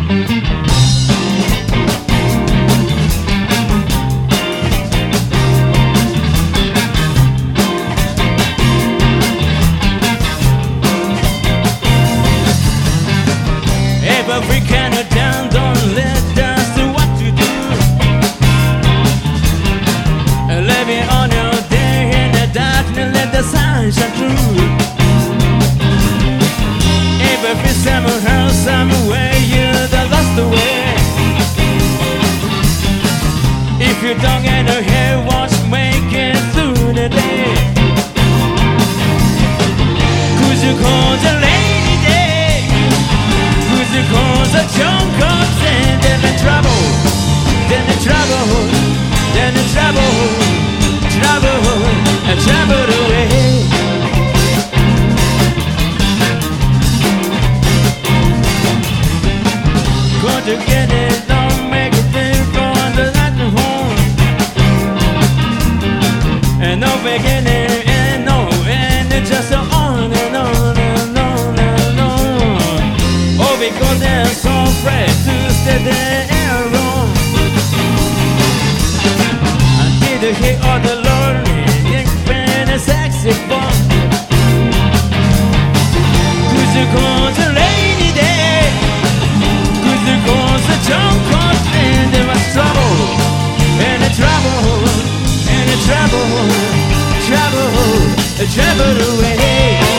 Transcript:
Every kind of down, don't let us do what to do. Live it on your day in the darkness, let the sun shine through. Every summer house, somewhere you're the lost away. If you don't get ahead, what's making through the day? Could you call the rainy day? Could you call the junk comes and then the trouble, then the trouble, then the trouble, trouble, and trouble away. Go to get it, don't make a thing go under that home. And no beginning and no end, it's just on and on and on and on. Oh, because they're so afraid to stay there wrong. Until the hit of the lonely, and a sexy bomb. Could you call the rainy day? Could you call the junk comes and there was trouble, and the trouble, and the trouble, trouble, trouble away.